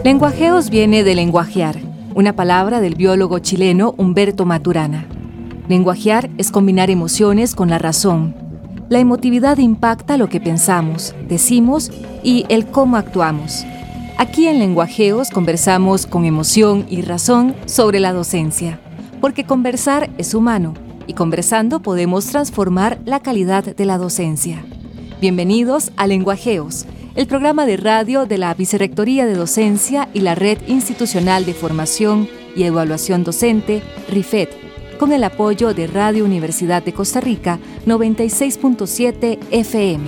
Lenguajeos viene de lenguajear, una palabra del biólogo chileno Humberto Maturana. Lenguajear es combinar emociones con la razón. La emotividad impacta lo que pensamos, decimos y el cómo actuamos. Aquí en Lenguajeos conversamos con emoción y razón sobre la docencia, porque conversar es humano y conversando podemos transformar la calidad de la docencia. Bienvenidos a Lenguajeos, el programa de radio de la Vicerrectoría de Docencia y la Red Institucional de Formación y Evaluación Docente, RIFED, con el apoyo de Radio Universidad de Costa Rica 96.7 FM.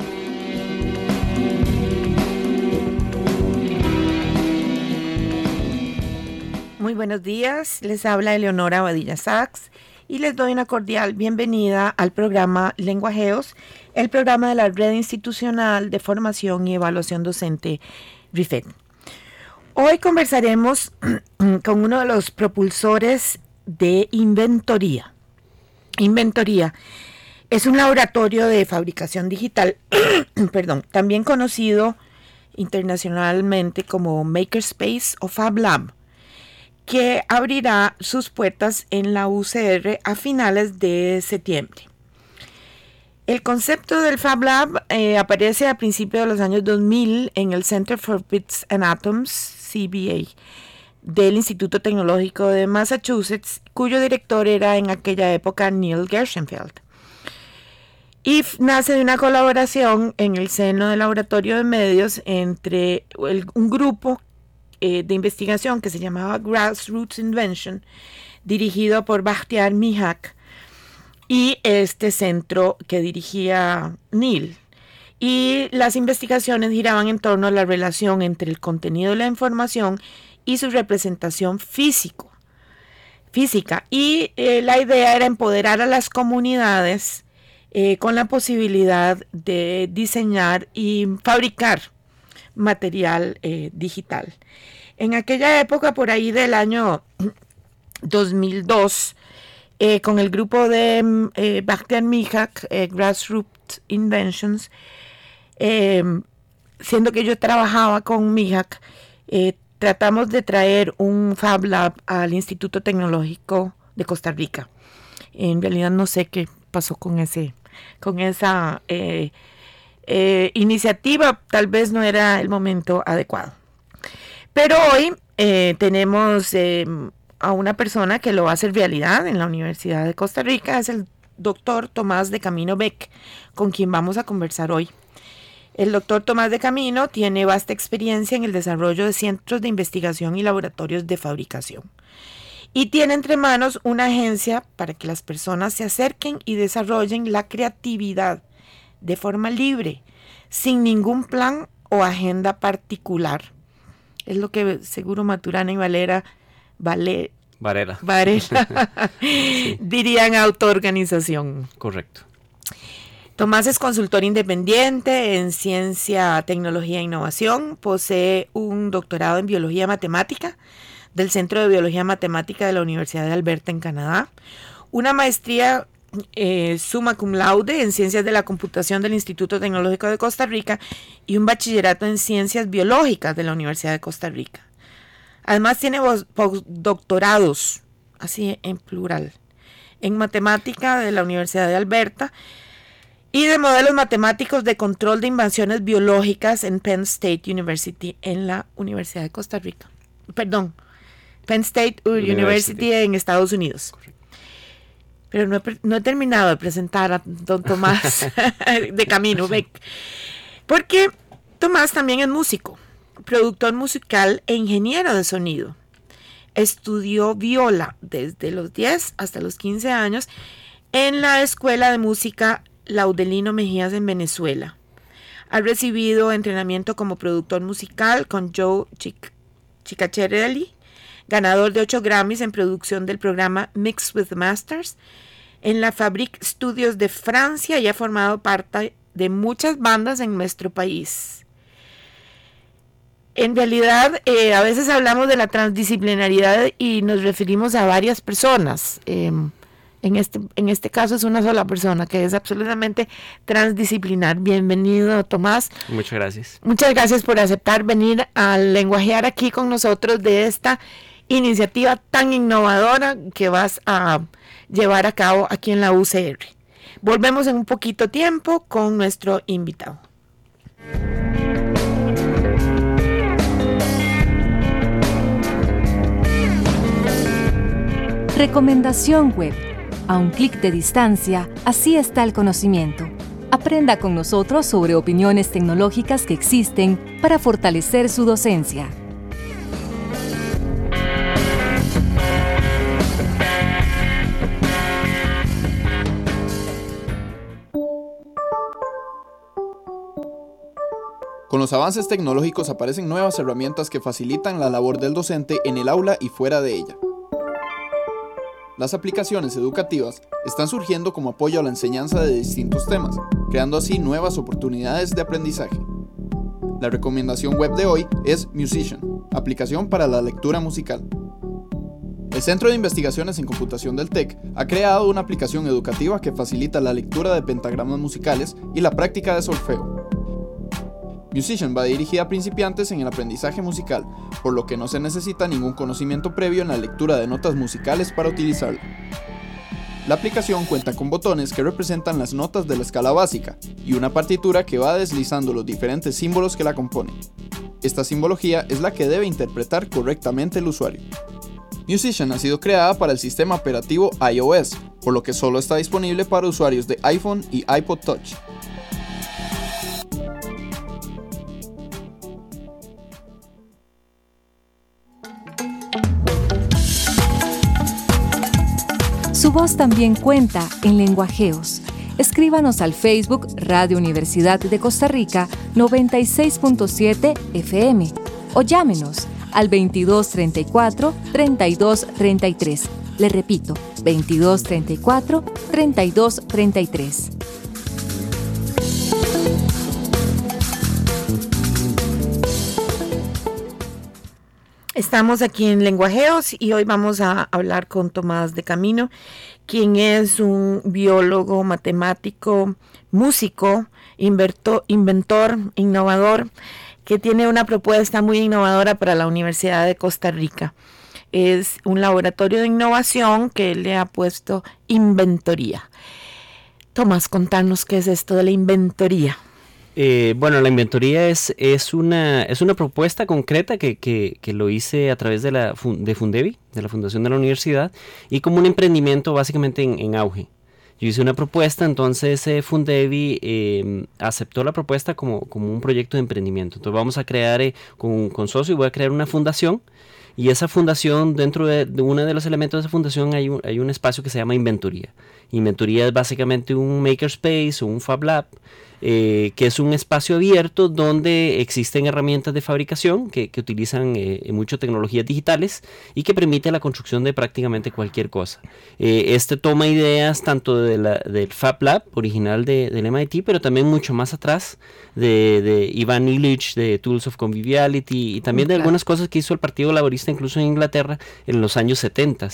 Muy buenos días, les habla Eleonora Badilla Sachs y les doy una cordial bienvenida al programa Lenguajeos, el programa de la Red Institucional de Formación y Evaluación Docente, RIFED. Hoy conversaremos con uno de los propulsores de Inventoría. Inventoría es un laboratorio de fabricación digital, también conocido internacionalmente como Makerspace o Fab Lab, que abrirá sus puertas en la UCR a finales de septiembre. El concepto del Fab Lab aparece a principios de los años 2000 en el Center for Bits and Atoms, CBA, del Instituto Tecnológico de Massachusetts, cuyo director era en aquella época Neil Gershenfeld. Y nace de una colaboración en el seno del laboratorio de medios entre un grupo de investigación que se llamaba Grassroots Invention, dirigido por Bakhtiar Mihak, y este centro que dirigía Neil. Y las investigaciones giraban en torno a la relación entre el contenido de la información y su representación física. Y la idea era empoderar a las comunidades con la posibilidad de diseñar y fabricar material digital. En aquella época, por ahí del año 2002, con el grupo de Bakhtiar Mihak, Grassroots Inventions, siendo que yo trabajaba con Mihak, tratamos de traer un Fab Lab al Instituto Tecnológico de Costa Rica. En realidad no sé qué pasó con esa iniciativa, tal vez no era el momento adecuado. Pero hoy tenemos a una persona que lo va a hacer realidad en la Universidad de Costa Rica, es el doctor Tomás de Camino Beck, con quien vamos a conversar hoy. El doctor Tomás de Camino tiene vasta experiencia en el desarrollo de centros de investigación y laboratorios de fabricación. Y tiene entre manos una agencia para que las personas se acerquen y desarrollen la creatividad de forma libre, sin ningún plan o agenda particular. Es lo que seguro Maturana y Varela sí, dirían autoorganización. Correcto. Tomás es consultor independiente en ciencia, tecnología e innovación. Posee un doctorado en biología matemática del Centro de Biología Matemática de la Universidad de Alberta en Canadá. Una maestría summa cum laude en Ciencias de la Computación del Instituto Tecnológico de Costa Rica y un bachillerato en Ciencias Biológicas de la Universidad de Costa Rica. Además tiene postdoctorados, así en plural, en Matemática de la Universidad de Alberta y de modelos matemáticos de control de invasiones biológicas en Penn State University en la Universidad de Costa Rica. Penn State University en Estados Unidos. Correcto. Pero no he terminado de presentar a don Tomás de Camino Beck, porque Tomás también es músico, productor musical e ingeniero de sonido. Estudió viola desde los 10 hasta los 15 años en la Escuela de Música Laudelino Mejías en Venezuela. Ha recibido entrenamiento como productor musical con Joe Ciccarelli, ganador de 8 Grammys en producción del programa Mix with the Masters, en la Fabrique Studios de Francia, y ha formado parte de muchas bandas en nuestro país. En realidad, a veces hablamos de la transdisciplinariedad y nos referimos a varias personas. En este caso es una sola persona, que es absolutamente transdisciplinar. Bienvenido, Tomás. Muchas gracias. Muchas gracias por aceptar venir a lenguajear aquí con nosotros de esta iniciativa tan innovadora que vas a llevar a cabo aquí en la UCR. Volvemos en un poquito tiempo con nuestro invitado. Recomendación web. A un clic de distancia, así está el conocimiento. Aprenda con nosotros sobre opiniones tecnológicas que existen para fortalecer su docencia. Con los avances tecnológicos aparecen nuevas herramientas que facilitan la labor del docente en el aula y fuera de ella. Las aplicaciones educativas están surgiendo como apoyo a la enseñanza de distintos temas, creando así nuevas oportunidades de aprendizaje. La recomendación web de hoy es Musician, aplicación para la lectura musical. El Centro de Investigaciones en Computación del TEC ha creado una aplicación educativa que facilita la lectura de pentagramas musicales y la práctica de solfeo. Musician va dirigida a principiantes en el aprendizaje musical, por lo que no se necesita ningún conocimiento previo en la lectura de notas musicales para utilizarla. La aplicación cuenta con botones que representan las notas de la escala básica y una partitura que va deslizando los diferentes símbolos que la componen. Esta simbología es la que debe interpretar correctamente el usuario. Musician ha sido creada para el sistema operativo iOS, por lo que solo está disponible para usuarios de iPhone y iPod Touch. Su voz también cuenta en Lenguajeos. Escríbanos al Facebook Radio Universidad de Costa Rica 96.7 FM o llámenos al 2234-3233. Le repito, 2234-3233. Estamos aquí en Lenguajeos y hoy vamos a hablar con Tomás de Camino, quien es un biólogo, matemático, músico, inventor, innovador, que tiene una propuesta muy innovadora para la Universidad de Costa Rica. Es un laboratorio de innovación que le ha puesto inventoría. Tomás, contanos qué es esto de la inventoría. Bueno, la inventoría es una propuesta concreta que lo hice a través de Fundevi, de la Fundación de la Universidad, y como un emprendimiento básicamente en auge. Yo hice una propuesta, entonces Fundevi aceptó la propuesta como un proyecto de emprendimiento. Entonces vamos a crear, con socio, voy a crear una fundación, y esa fundación, dentro de uno de los elementos de esa fundación hay un espacio que se llama Inventoría. Inventoría es básicamente un makerspace o un Fab Lab, que es un espacio abierto donde existen herramientas de fabricación que utilizan mucho tecnologías digitales y que permite la construcción de prácticamente cualquier cosa. Este toma ideas tanto del Fab Lab original del MIT, pero también mucho más atrás de Ivan Illich, de Tools of Conviviality, y también de algunas cosas que hizo el Partido Laborista incluso en Inglaterra en los años 70.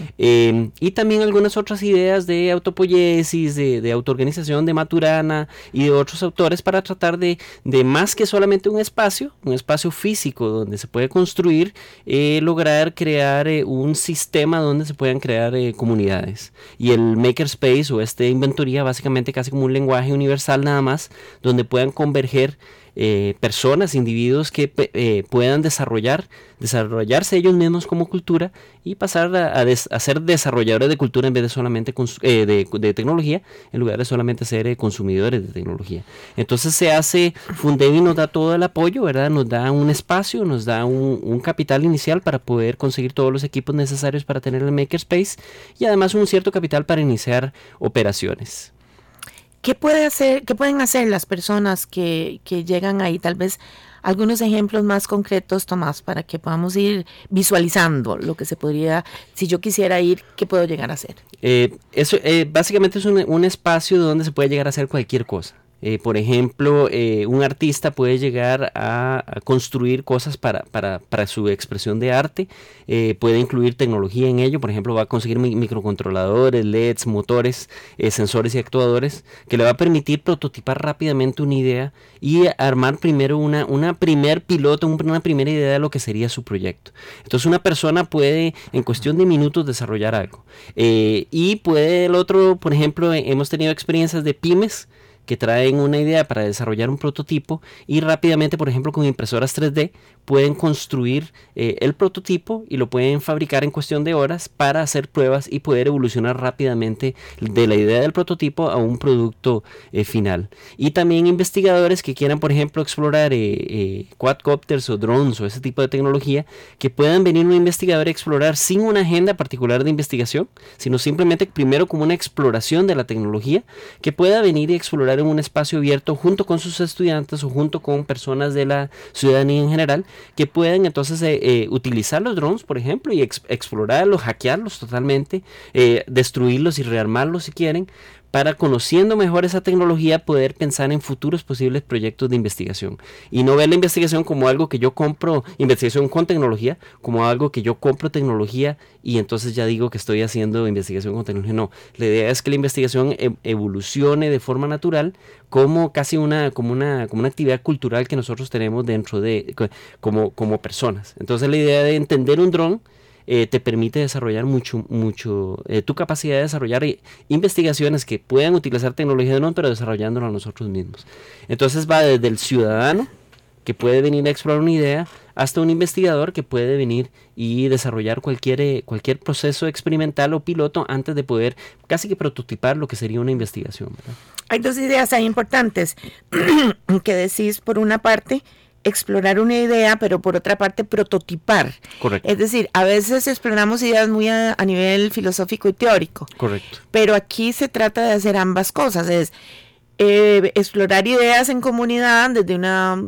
Y también algunas otras ideas de autopoiesis, de autoorganización de Maturana y de otros autores, para tratar de más que solamente un espacio físico donde se puede construir, lograr crear un sistema donde se puedan crear comunidades. Y el Makerspace o inventoría básicamente casi como un lenguaje universal nada más, donde puedan converger personas, individuos que puedan desarrollarse ellos mismos como cultura y pasar a ser desarrolladores de cultura en vez de solamente de tecnología, en lugar de solamente ser consumidores de tecnología. Entonces Fundevi nos da todo el apoyo, ¿verdad? Nos da un espacio, nos da un capital inicial para poder conseguir todos los equipos necesarios para tener el Makerspace, y además un cierto capital para iniciar operaciones. ¿Qué pueden hacer las personas que llegan ahí? Tal vez algunos ejemplos más concretos, Tomás, para que podamos ir visualizando lo que se podría, si yo quisiera ir, ¿qué puedo llegar a hacer? Básicamente es un espacio donde se puede llegar a hacer cualquier cosa. Por ejemplo, un artista puede llegar a construir cosas para su expresión de arte, puede incluir tecnología en ello, por ejemplo, va a conseguir microcontroladores, LEDs, motores, sensores y actuadores, que le va a permitir prototipar rápidamente una idea y armar primero una primer piloto, una primera idea de lo que sería su proyecto. Entonces una persona puede en cuestión de minutos desarrollar algo. Y puede el otro, por ejemplo, hemos tenido experiencias de pymes que traen una idea para desarrollar un prototipo y rápidamente, por ejemplo, con impresoras 3D pueden construir el prototipo y lo pueden fabricar en cuestión de horas para hacer pruebas y poder evolucionar rápidamente de la idea del prototipo a un producto final. Y también investigadores que quieran, por ejemplo, explorar quadcopters o drones o ese tipo de tecnología, que puedan venir un investigador a explorar sin una agenda particular de investigación, sino simplemente primero como una exploración de la tecnología, que pueda venir y explorar en un espacio abierto junto con sus estudiantes o junto con personas de la ciudadanía en general, que puedan entonces utilizar los drones, por ejemplo, y explorarlos, hackearlos totalmente, destruirlos y rearmarlos si quieren, para, conociendo mejor esa tecnología, poder pensar en futuros posibles proyectos de investigación y no ver la investigación como algo que yo compro, investigación con tecnología, como algo que yo compro tecnología y entonces ya digo que estoy haciendo investigación con tecnología. No, la idea es que la investigación evolucione de forma natural, como casi como una actividad cultural que nosotros tenemos dentro de como personas. Entonces la idea de entender un dron te permite desarrollar mucho tu capacidad de desarrollar investigaciones que puedan utilizar tecnología de dron, pero desarrollándolo a nosotros mismos. Entonces va desde el ciudadano que puede venir a explorar una idea hasta un investigador que puede venir y desarrollar cualquier proceso experimental o piloto antes de poder casi que prototipar lo que sería una investigación, ¿verdad? Hay dos ideas ahí importantes que decís. Por una parte, explorar una idea, pero por otra parte prototipar. Correcto. Es decir, a veces exploramos ideas muy a nivel filosófico y teórico. Correcto. Pero aquí se trata de hacer ambas cosas, es explorar ideas en comunidad desde una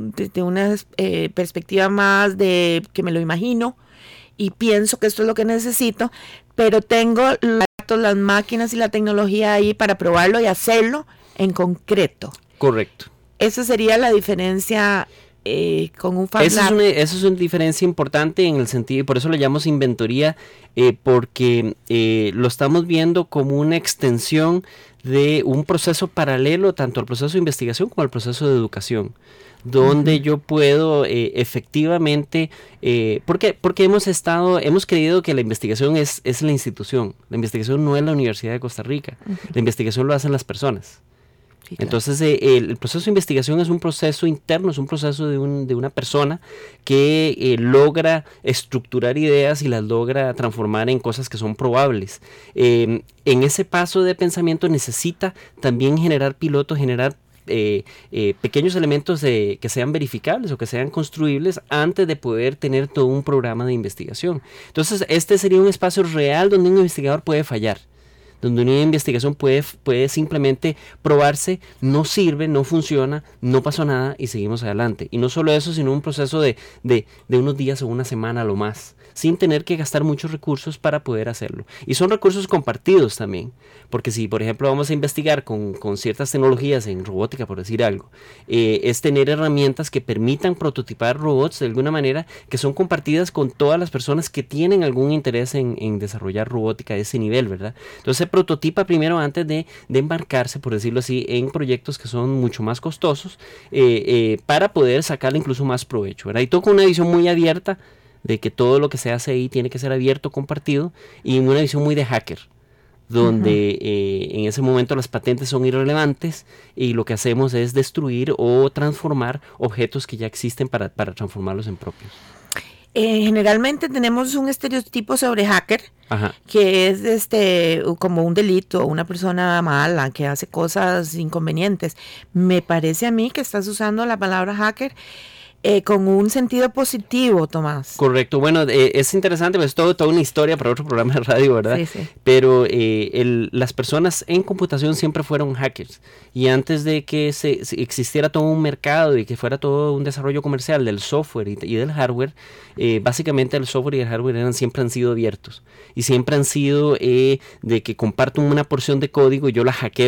perspectiva más de que me lo imagino y pienso que esto es lo que necesito, pero tengo los datos, las máquinas y la tecnología ahí para probarlo y hacerlo en concreto. Correcto. Esa sería la diferencia con un Fab Lab. Esa es una diferencia importante en el sentido, y por eso le llamamos inventoría, porque lo estamos viendo como una extensión de un proceso paralelo tanto al proceso de investigación como al proceso de educación, donde yo puedo efectivamente, porque hemos creído que la investigación es la institución, la investigación no es la Universidad de Costa Rica, la investigación lo hacen las personas. Sí, claro. Entonces el proceso de investigación es un proceso interno, es un proceso de una persona que logra estructurar ideas y las logra transformar en cosas que son probables. En ese paso de pensamiento necesita también generar pilotos, generar pequeños elementos que sean verificables o que sean construibles antes de poder tener todo un programa de investigación. Entonces este sería un espacio real donde un investigador puede fallar, donde una investigación puede simplemente probarse, no sirve, no funciona, no pasó nada y seguimos adelante. Y no solo eso, sino un proceso de unos días o una semana a lo más, sin tener que gastar muchos recursos para poder hacerlo. Y son recursos compartidos también, porque si por ejemplo vamos a investigar con ciertas tecnologías en robótica, por decir algo, es tener herramientas que permitan prototipar robots de alguna manera que son compartidas con todas las personas que tienen algún interés en desarrollar robótica a ese nivel, ¿verdad? Entonces prototipa primero antes de embarcarse, por decirlo así, en proyectos que son mucho más costosos para poder sacarle incluso más provecho, ¿verdad? Y todo con una visión muy abierta de que todo lo que se hace ahí tiene que ser abierto, compartido, y en una visión muy de hacker, donde en ese momento las patentes son irrelevantes y lo que hacemos es destruir o transformar objetos que ya existen para transformarlos en propios. Generalmente tenemos un estereotipo sobre hacker, ajá, que es como un delito, una persona mala que hace cosas inconvenientes. Me parece a mí que estás usando la palabra hacker con un sentido positivo, Tomás. Correcto, bueno, es interesante, pues es toda una historia para otro programa de radio, ¿verdad? Sí, sí. Pero las personas en computación siempre fueron hackers, y antes de que existiera todo un mercado y que fuera todo un desarrollo comercial del software y del hardware, básicamente el software y el hardware siempre han sido abiertos, y siempre han sido de que comparto una porción de código y yo la hackeo.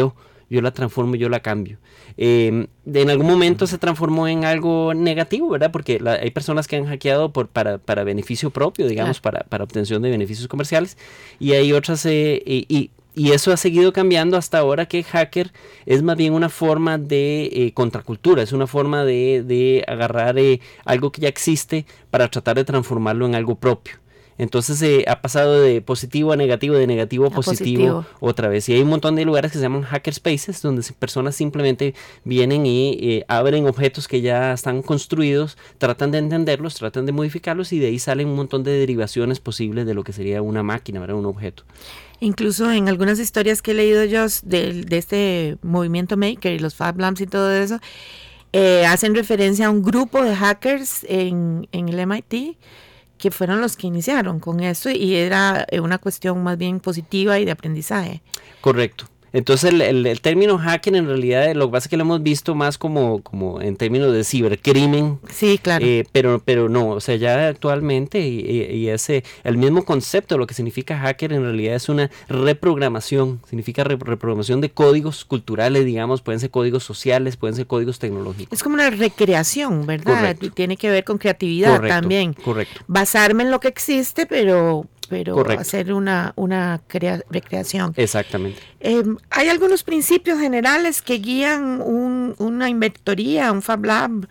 yo la transformo, yo la cambio. En algún momento se transformó en algo negativo, ¿verdad? Porque hay personas que han hackeado para beneficio propio, digamos, claro, para obtención de beneficios comerciales, y hay otras, y eso ha seguido cambiando hasta ahora, que hacker es más bien una forma de contracultura, es una forma de agarrar algo que ya existe para tratar de transformarlo en algo propio. Entonces ha pasado de positivo a negativo, de negativo a positivo otra vez. Y hay un montón de lugares que se llaman hackerspaces, donde personas simplemente vienen y abren objetos que ya están construidos, tratan de entenderlos, tratan de modificarlos, y de ahí salen un montón de derivaciones posibles de lo que sería una máquina, ¿verdad? Un objeto. Incluso en algunas historias que he leído yo de este movimiento Maker y los Fab Labs y todo eso, hacen referencia a un grupo de hackers en el MIT que fueron los que iniciaron con esto, y era una cuestión más bien positiva y de aprendizaje. Correcto. Entonces el término hacker en realidad lo que pasa es que lo hemos visto más como en términos de cibercrimen. Sí, claro. Pero no, o sea, ya actualmente y el mismo concepto de lo que significa hacker en realidad es una reprogramación, significa reprogramación de códigos culturales, digamos, pueden ser códigos sociales, pueden ser códigos tecnológicos. Es como una recreación, ¿verdad? Correcto. Tiene que ver con creatividad. Correcto, también. Correcto. Basarme en lo que existe, pero hacer una recreación. Exactamente. Hay algunos principios generales que guían una inventoría, un Fab Lab.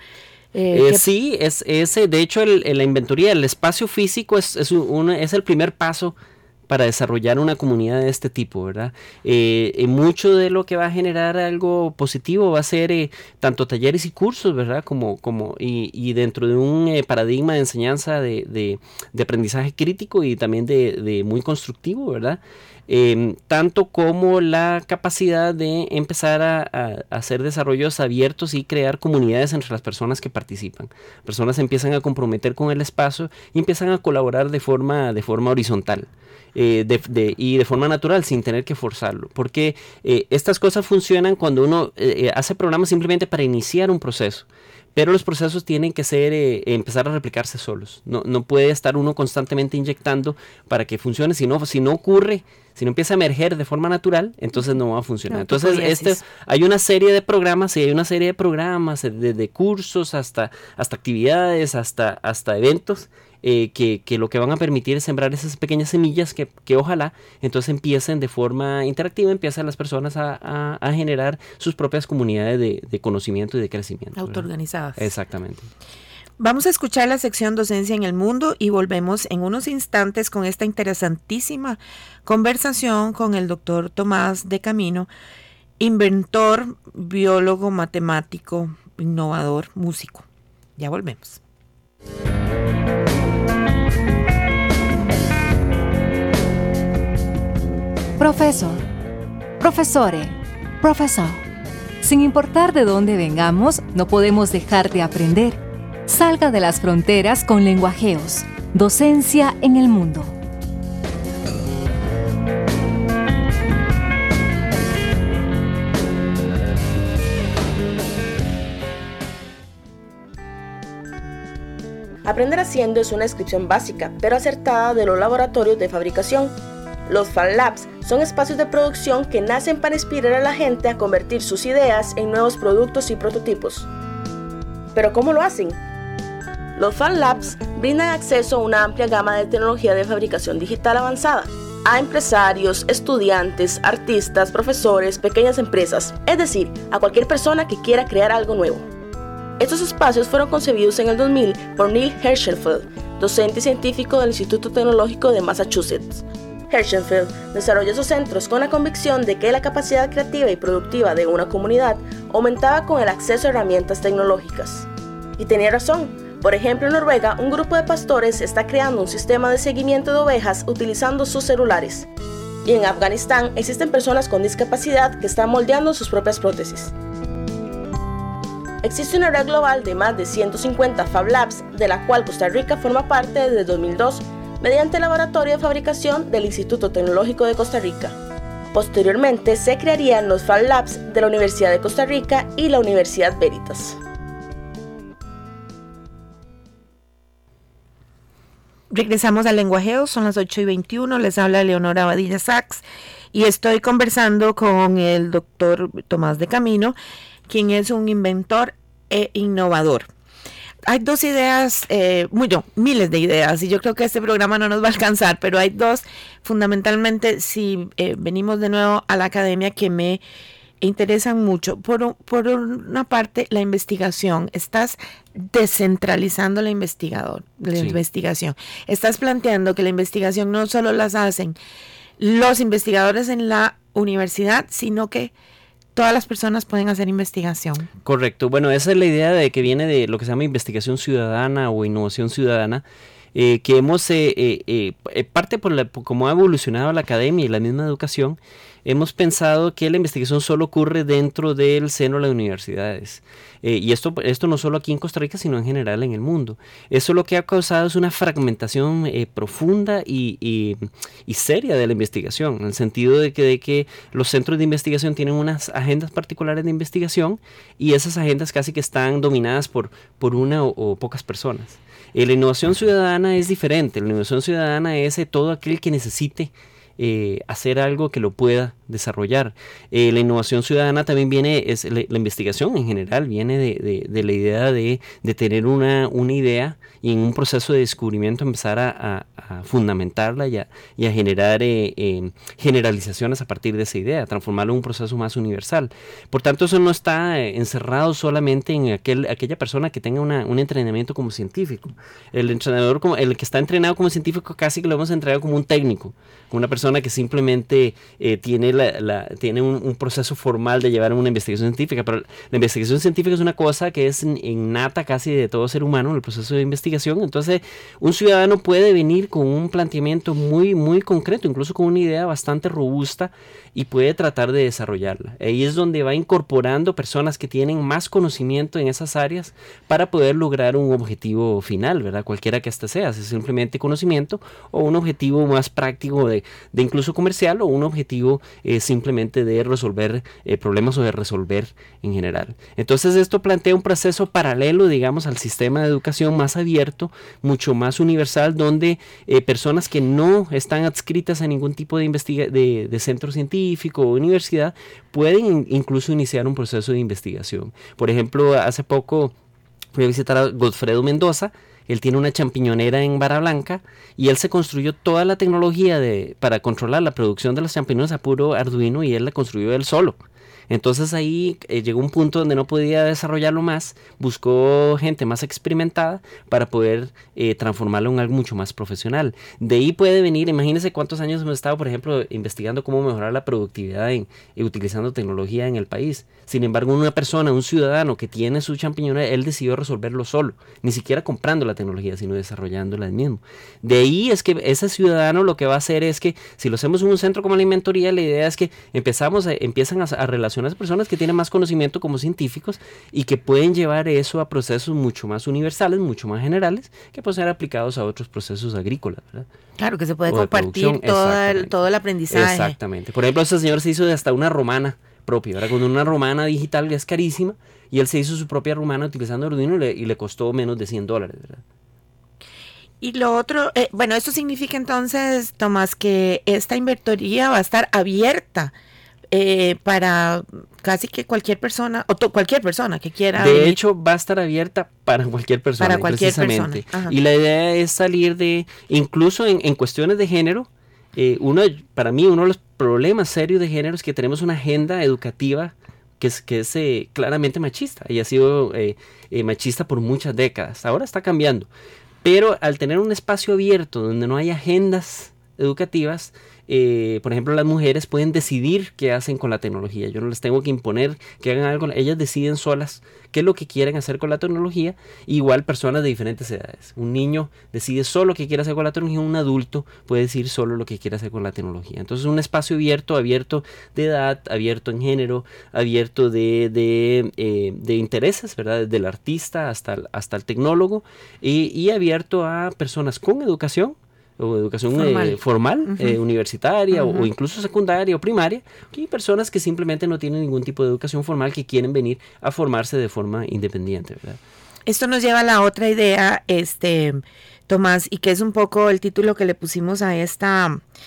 Sí, de hecho la inventoría, el espacio físico es el primer paso para desarrollar una comunidad de este tipo, ¿verdad? Mucho de lo que va a generar algo positivo va a ser tanto talleres y cursos, ¿verdad? Y dentro de un paradigma de enseñanza de aprendizaje crítico y también de muy constructivo, ¿verdad? Tanto como la capacidad de empezar a hacer desarrollos abiertos y crear comunidades entre las personas que participan. Personas se empiezan a comprometer con el espacio y empiezan a colaborar de forma horizontal. Y de forma natural, sin tener que forzarlo, porque estas cosas funcionan cuando uno hace programas simplemente para iniciar un proceso, pero los procesos tienen que empezar a replicarse solos. No puede estar uno constantemente inyectando para que funcione. Si no ocurre, si no empieza a emerger de forma natural, entonces no va a funcionar. Entonces hay una serie de programas, y hay una serie de programas desde cursos hasta actividades, hasta eventos, que lo que van a permitir es sembrar esas pequeñas semillas que ojalá entonces empiecen de forma interactiva, empiecen las personas a generar sus propias comunidades de conocimiento y de crecimiento. Autoorganizadas. Exactamente. Vamos a escuchar la sección Docencia en el Mundo y volvemos en unos instantes con esta interesantísima conversación con el doctor Tomás de Camino, inventor, biólogo, matemático, innovador, músico. Ya volvemos. Profesor, profesore, profesor. Sin importar de dónde vengamos, no podemos dejar de aprender. Salga de las fronteras con Lenguajeos. Docencia en el Mundo. Aprender haciendo es una descripción básica, pero acertada de los laboratorios de fabricación. Los Fab Labs son espacios de producción que nacen para inspirar a la gente a convertir sus ideas en nuevos productos y prototipos. ¿Pero cómo lo hacen? Los Fab Labs brindan acceso a una amplia gama de tecnología de fabricación digital avanzada a empresarios, estudiantes, artistas, profesores, pequeñas empresas, es decir, a cualquier persona que quiera crear algo nuevo. Estos espacios fueron concebidos en el 2000 por Neil Herschenfeld, docente y científico del Instituto Tecnológico de Massachusetts. Herschenfeld desarrolló esos centros con la convicción de que la capacidad creativa y productiva de una comunidad aumentaba con el acceso a herramientas tecnológicas. Y tenía razón. Por ejemplo, en Noruega, un grupo de pastores está creando un sistema de seguimiento de ovejas utilizando sus celulares. Y en Afganistán existen personas con discapacidad que están moldeando sus propias prótesis. Existe una red global de más de 150 Fab Labs, de la cual Costa Rica forma parte desde 2002, mediante el laboratorio de fabricación del Instituto Tecnológico de Costa Rica. Posteriormente se crearían los Fab Labs de la Universidad de Costa Rica y la Universidad Veritas. Regresamos al Lenguajeo, son las 8:21, les habla Leonora Badilla Sachs y estoy conversando con el doctor Tomás de Camino, quien es un inventor e innovador. Hay dos ideas, miles de ideas, y yo creo que este programa no nos va a alcanzar, pero hay dos fundamentalmente, si venimos de nuevo a la academia, que me interesan mucho. Por una parte, la investigación. Estás descentralizando la investigación. Estás planteando que la investigación no solo las hacen los investigadores en la universidad, sino que todas las personas pueden hacer investigación. Correcto. Bueno, esa es la idea de que viene de lo que se llama investigación ciudadana o innovación ciudadana, que hemos, parte por cómo ha evolucionado la academia y la misma educación, hemos pensado que la investigación solo ocurre dentro del seno de las universidades. Y esto no solo aquí en Costa Rica, sino en general en el mundo. Eso lo que ha causado es una fragmentación profunda y seria de la investigación, en el sentido de que los centros de investigación tienen unas agendas particulares de investigación y esas agendas casi que están dominadas por una o pocas personas. La innovación ciudadana es diferente. La innovación ciudadana es todo aquel que necesite hacer algo que lo pueda desarrollar. La innovación ciudadana también viene, la investigación en general viene de la idea de tener una idea y en un proceso de descubrimiento empezar a fundamentarla y a generar generalizaciones a partir de esa idea, transformarlo en un proceso más universal. Por tanto, eso no está encerrado solamente en aquella persona que tenga un entrenamiento como científico. El que está entrenado como científico casi que lo hemos entrenado como un técnico, como una persona que simplemente tiene un proceso formal de llevar una investigación científica, pero la investigación científica es una cosa que es innata casi de todo ser humano en el proceso de investigación. Entonces un ciudadano puede venir con un planteamiento muy, muy concreto, incluso con una idea bastante robusta, y puede tratar de desarrollarla. Ahí es donde va incorporando personas que tienen más conocimiento en esas áreas para poder lograr un objetivo final, ¿verdad? Cualquiera que éste sea, si es simplemente conocimiento o un objetivo más práctico de incluso comercial, o un objetivo simplemente de resolver problemas o de resolver en general. Entonces esto plantea un proceso paralelo, digamos, al sistema de educación más abierto, mucho más universal, donde personas que no están adscritas a ningún tipo de centro científico o universidad pueden incluso iniciar un proceso de investigación. Por ejemplo, hace poco fui a visitar a Godfredo Mendoza. Él tiene una champiñonera en Vara Blanca y él se construyó toda la tecnología para controlar la producción de los champiñones a puro Arduino, y él la construyó él solo. Entonces ahí llegó un punto donde no podía desarrollarlo más, buscó gente más experimentada para poder transformarlo en algo mucho más profesional. De ahí puede venir, imagínense cuántos años hemos estado, por ejemplo, investigando cómo mejorar la productividad utilizando tecnología en el país. Sin embargo, una persona, un ciudadano que tiene su champiñonera, él decidió resolverlo solo, ni siquiera comprando la tecnología, sino desarrollándola él mismo. De ahí es que ese ciudadano lo que va a hacer es que, si lo hacemos en un centro como la inventoría, la idea es que empiezan a relacionar a personas que tienen más conocimiento como científicos y que pueden llevar eso a procesos mucho más universales, mucho más generales, que pueden ser aplicados a otros procesos agrícolas, ¿verdad? Claro, que se puede compartir todo el aprendizaje. Exactamente. Por ejemplo, ese señor se hizo de hasta una romana propia, ¿verdad? Con una romana digital que es carísima, y él se hizo su propia romana utilizando Arduino y le costó menos de $100, ¿verdad? Y lo otro, esto significa entonces, Tomás, que esta inventoría va a estar abierta para casi que cualquier persona, cualquier persona que quiera. De hecho, va a estar abierta para cualquier persona. Para cualquier precisamente. Persona. Y la idea es salir incluso en cuestiones de género, para mí uno de los problemas serios de género es que tenemos una agenda educativa que es claramente machista, y ha sido machista por muchas décadas. Ahora está cambiando, pero al tener un espacio abierto donde no hay agendas educativas, por ejemplo, las mujeres pueden decidir qué hacen con la tecnología. Yo no les tengo que imponer que hagan algo, ellas deciden solas qué es lo que quieren hacer con la tecnología. Igual personas de diferentes edades. Un niño decide solo qué quiere hacer con la tecnología, un adulto puede decidir solo lo que quiere hacer con la tecnología. Entonces un espacio abierto de edad, abierto en género, abierto de intereses, ¿verdad? Desde el artista hasta el tecnólogo, y abierto a personas con educación, o educación formal, uh-huh, universitaria, uh-huh, o incluso secundaria o primaria, y personas que simplemente no tienen ningún tipo de educación formal, que quieren venir a formarse de forma independiente, ¿verdad? Esto nos lleva a la otra idea, Tomás, y que es un poco el título que le pusimos a esta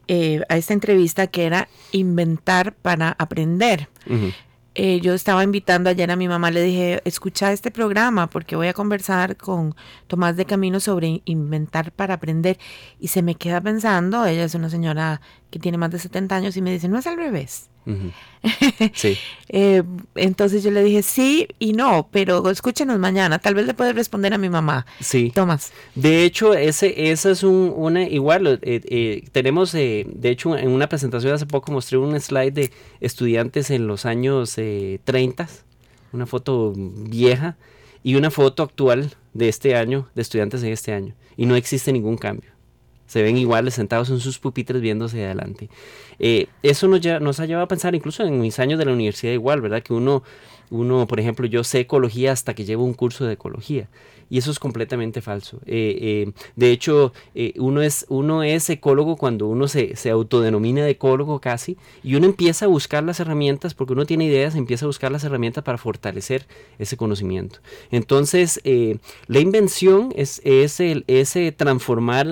a esta entrevista, que era inventar para aprender. Ujú. Yo estaba invitando ayer a mi mamá, le dije, escucha este programa porque voy a conversar con Tomás de Camino sobre inventar para aprender. Y se me queda pensando, ella es una señora que tiene más de 70 años y me dice, no es al revés. Ujú. Sí. Entonces yo le dije, sí y no, pero escúchenos mañana, tal vez le puedes responder a mi mamá. Sí. Tomás. De hecho, esa es igual, tenemos, de hecho, en una presentación hace poco mostré un slide de estudiantes en los años 30, una foto vieja y una foto actual de este año, de estudiantes en este año, y no existe ningún cambio. Se ven iguales sentados en sus pupitres viéndose adelante. Eso nos ha llevado a pensar, incluso en mis años de la universidad igual, ¿verdad? Que uno, por ejemplo, yo sé ecología hasta que llevo un curso de ecología. Y eso es completamente falso. De hecho, uno es ecólogo cuando uno se autodenomina de ecólogo casi, y uno empieza a buscar las herramientas, porque uno tiene ideas, empieza a buscar las herramientas para fortalecer ese conocimiento. Entonces, la invención es ese transformar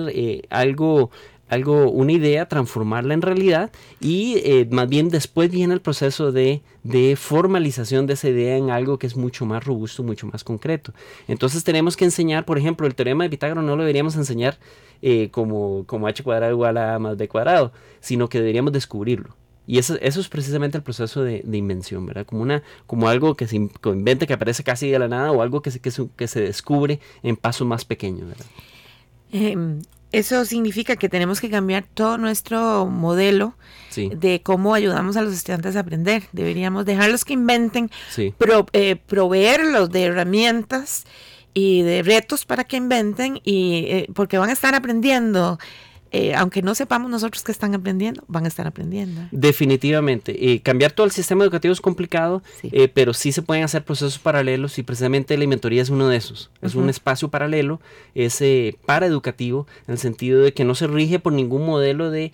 una idea, transformarla en realidad, y más bien después viene el proceso de formalización de esa idea en algo que es mucho más robusto, mucho más concreto. Entonces tenemos que enseñar, por ejemplo, el teorema de Pitágoras no lo deberíamos enseñar como h cuadrado igual a a más b cuadrado, sino que deberíamos descubrirlo. Y eso es precisamente el proceso de invención, ¿verdad? Como algo que se inventa, que aparece casi de la nada, o algo que se descubre en pasos más pequeños, ¿verdad? Eso significa que tenemos que cambiar todo nuestro modelo Sí. de cómo ayudamos a los estudiantes a aprender. Deberíamos dejarlos que inventen, Sí. proveerlos de herramientas y de retos para que inventen, y porque van a estar aprendiendo. Aunque no sepamos nosotros que están aprendiendo, van a estar aprendiendo. Definitivamente. Cambiar todo el sistema educativo es complicado, Sí. pero sí se pueden hacer procesos paralelos, y precisamente la inventoría es uno de esos. Es un espacio paralelo, es paraeducativo, en el sentido de que no se rige por ningún modelo de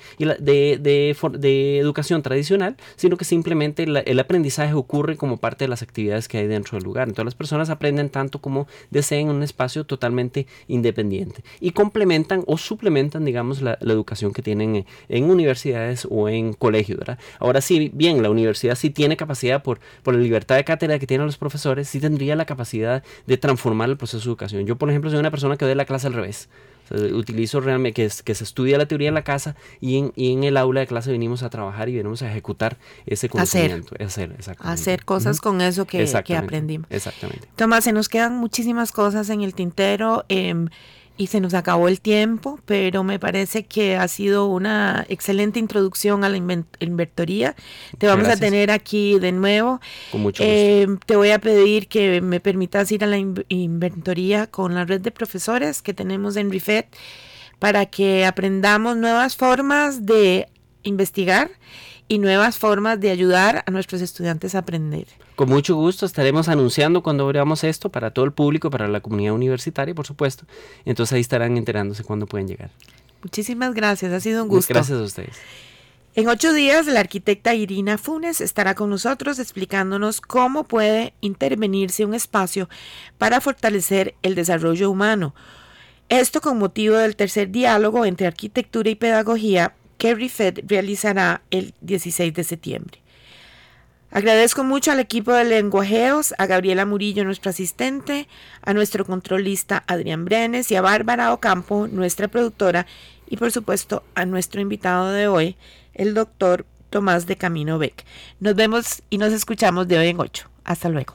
educación tradicional, sino que simplemente el aprendizaje ocurre como parte de las actividades que hay dentro del lugar. Entonces las personas aprenden tanto como deseen en un espacio totalmente independiente, y complementan o suplementan, digamos, la educación que tienen en universidades o en colegios, ¿verdad? Ahora sí, bien, la universidad sí tiene capacidad por la libertad de cátedra que tienen los profesores, sí tendría la capacidad de transformar el proceso de educación. Yo, por ejemplo, soy una persona que doy la clase al revés. O sea, utilizo realmente que se estudia la teoría en la casa, y en el aula de clase venimos a trabajar y venimos a ejecutar ese conocimiento. Hacer cosas con eso que aprendimos. Exactamente. Tomás, se nos quedan muchísimas cosas en el tintero, y se nos acabó el tiempo, pero me parece que ha sido una excelente introducción a la inventoría. Te vamos a tener aquí de nuevo. Con mucho gusto. Te voy a pedir que me permitas ir a la inventoría con la red de profesores que tenemos en RIFET, para que aprendamos nuevas formas de investigar y nuevas formas de ayudar a nuestros estudiantes a aprender. Con mucho gusto estaremos anunciando cuando abramos esto para todo el público, para la comunidad universitaria, por supuesto. Entonces ahí estarán enterándose cuándo pueden llegar. Muchísimas gracias, ha sido un gusto. Gracias a ustedes. En 8 días, la arquitecta Irina Funes estará con nosotros explicándonos cómo puede intervenirse un espacio para fortalecer el desarrollo humano. Esto con motivo del tercer diálogo entre arquitectura y pedagogía que RIFET realizará el 16 de septiembre. Agradezco mucho al equipo de Lenguajeos, a Gabriela Murillo, nuestra asistente, a nuestro controlista Adrián Brenes, y a Bárbara Ocampo, nuestra productora, y por supuesto a nuestro invitado de hoy, el doctor Tomás de Camino Beck. Nos vemos y nos escuchamos de hoy en 8. Hasta luego.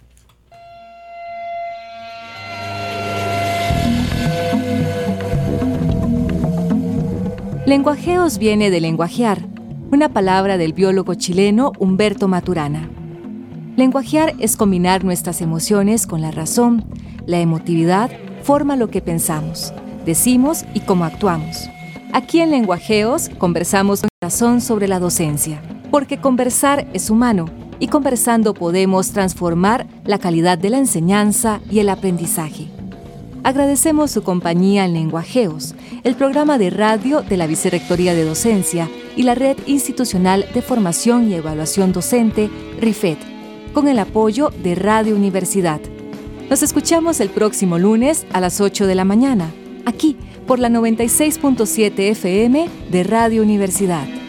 Lenguajeos viene de lenguajear, una palabra del biólogo chileno Humberto Maturana. Lenguajear es combinar nuestras emociones con la razón. La emotividad forma lo que pensamos, decimos y cómo actuamos. Aquí en Lenguajeos conversamos con razón sobre la docencia, porque conversar es humano, y conversando podemos transformar la calidad de la enseñanza y el aprendizaje. Agradecemos su compañía en Lenguajeos, el programa de radio de la Vicerrectoría de Docencia y la Red Institucional de Formación y Evaluación Docente, RIFET, con el apoyo de Radio Universidad. Nos escuchamos el próximo lunes a las 8 de la mañana, aquí, por la 96.7 FM de Radio Universidad.